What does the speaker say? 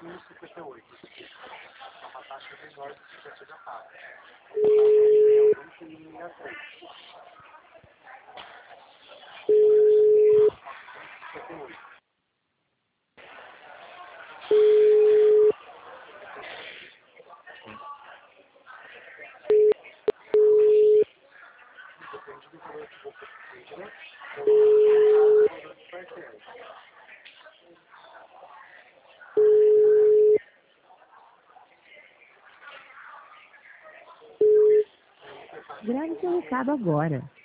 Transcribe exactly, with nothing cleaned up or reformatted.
um e cinquenta e oito. É uma taxa menor do que você já paga. Depende do valor que você pretende, né? Então, o valor de parcela. Grave seu recado agora.